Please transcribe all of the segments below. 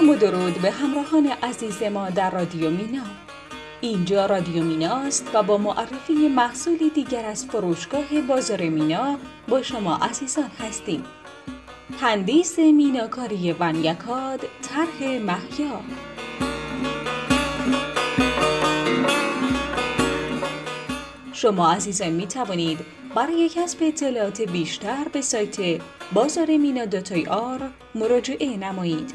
سلام و درود به همراهان عزیز ما در رادیو مینا. اینجا رادیو میناست و با معرفی محصولی دیگر از فروشگاه بازار مینا با شما عزیزان هستیم. تندیس میناکاری ونیکاد، طرح مهیا. شما عزیزان می توانید برای کسب اطلاعات بیشتر به سایت bazarmina.ir مراجعه نمایید.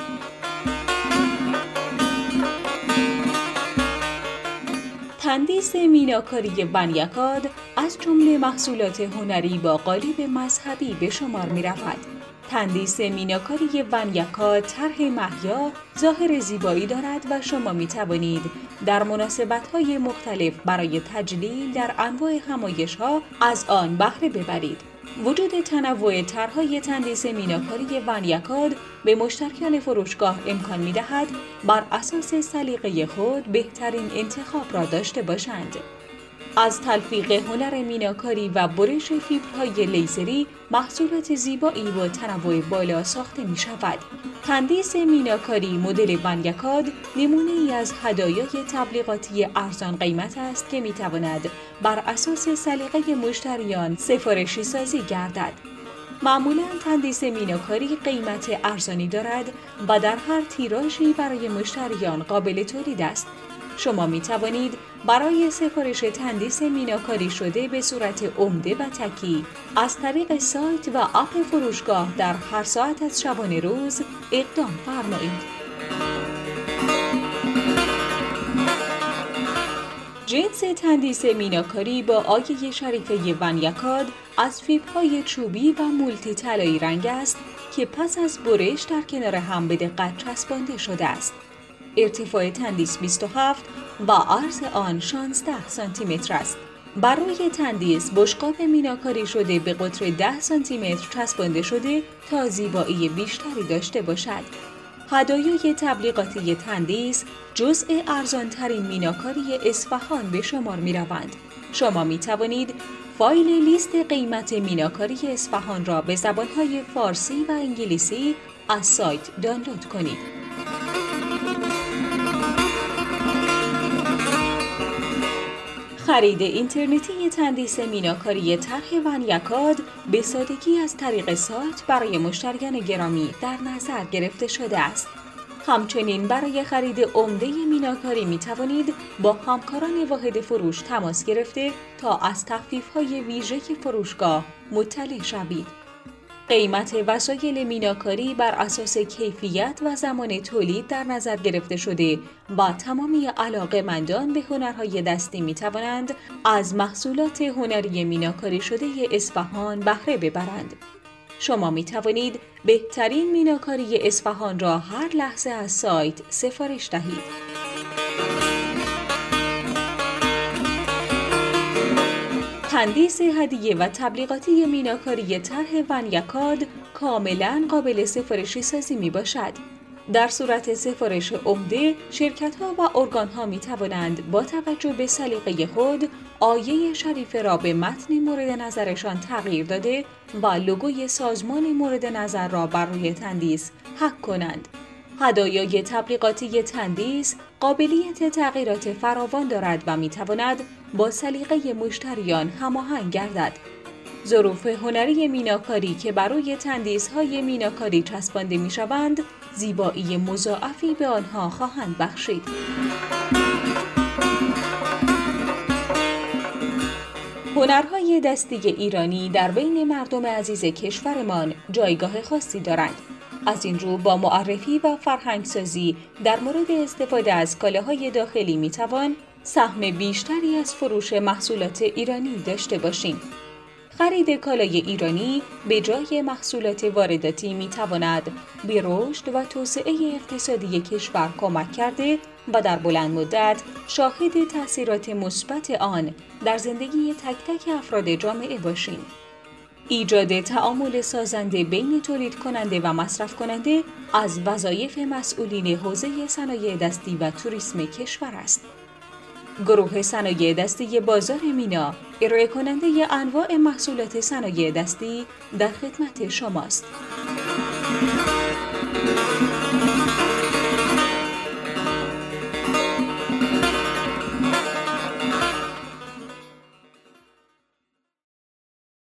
تندیس میناکاری ونیکاد از جمله محصولات هنری با قالب مذهبی به شمار می رود. تندیس میناکاری ونیکاد طرح مهیا ظاهر زیبایی دارد و شما می توانید در مناسبت‌های مختلف برای تجلیل در انواع همایش‌ها از آن بهره ببرید. وجود تنوع طرح‌های تندیس میناکاری ونیکاد به مشتریان فروشگاه امکان می‌دهد بر اساس سلیقه خود بهترین انتخاب را داشته باشند. از تلفیق هنر میناکاری و برش فیبرهای لیزری محصولات زیبایی با تنوع بالا ساخته می شود. تندیس میناکاری مدل ونیکاد نمونه‌ای از هدایای تبلیغاتی ارزان قیمت است که می تواند بر اساس سلیقه مشتریان سفارشی سازی گردد. معمولاً تندیس میناکاری قیمت ارزانی دارد و در هر تیراژی برای مشتریان قابل تولید است. شما می توانید برای سفارش تندیس میناکاری شده به صورت عمده و تکی از طریق سایت و اپ فروشگاه در هر ساعت از شبانه روز اقدام فرمایید. جنس تندیس میناکاری با آیه شریفه ونیکاد از فیبرهای چوبی و مولتی طلایی رنگ است که پس از برش در کنار هم به دقت چسبانده شده است. ارتفاع تندیس 27 و عرض آن 16 سانتی متر است. بر روی تندیس بشقاب میناکاری شده به قطر 10 سانتی متر چسبانده شده تا زیبایی بیشتری داشته باشد. هدایای تبلیغاتی تندیس جزء ارزانترین میناکاری اصفهان به شمار می روند. شما می توانید فایل لیست قیمت میناکاری اصفهان را به زبانهای فارسی و انگلیسی از سایت دانلود کنید. خرید اینترنتی تندیس میناکاری طرح ونیکاد به سادگی از طریق سایت برای مشتریان گرامی در نظر گرفته شده است. همچنین برای خرید عمده میناکاری می توانید با همکاران واحد فروش تماس گرفته تا از تخفیف‌های ویژه فروشگاه مطلع شوید. قیمت وسایل میناکاری بر اساس کیفیت و زمان تولید در نظر گرفته شده و تمامی علاقه‌مندان به هنرهای دستی می توانند از محصولات هنری میناکاری شده اصفهان بهره ببرند. شما می توانید بهترین میناکاری اصفهان را هر لحظه از سایت سفارش دهید. تندیس هدیه و تبلیغاتی میناکاری طرح ونیکاد کاملاً قابل سفارشی سازی می باشد. در صورت سفارش عمده، شرکت‌ها و ارگان‌ها می توانند با توجه به سلیقه خود آیه شریفه را به متن مورد نظرشان تغییر داده و لوگوی سازمان مورد نظر را بر روی تندیس حک کنند. هدایای تبلیغاتی تندیس قابلیت تغییرات فراوان دارد و می تواند با سلیقه مشتریان هماهنگ گردد. ظروف هنری میناکاری که بر روی تندیس‌های میناکاری چسبانده می‌شوند، زیبایی مضاعفی به آنها خواهند بخشید. هنرهای دستی ایرانی در بین مردم عزیز کشورمان جایگاه خاصی دارند. از این رو با معرفی و فرهنگسازی در مورد استفاده از کالاهای داخلی میتوان سهم بیشتری از فروش محصولات ایرانی داشته باشیم. خرید کالای ایرانی به جای محصولات وارداتی میتواند به رشد و توسعه اقتصادی کشور کمک کرده و در بلند مدت شاهد تأثیرات مثبت آن در زندگی تک تک افراد جامعه باشیم. ایجاد تعامل سازنده بین تولید کننده و مصرف کننده از وظایف مسئولین حوزه صنایع دستی و توریسم کشور است. گروه صنایع دستی بازار مینا ارائه کننده انواع محصولات صنایع دستی در خدمت شماست.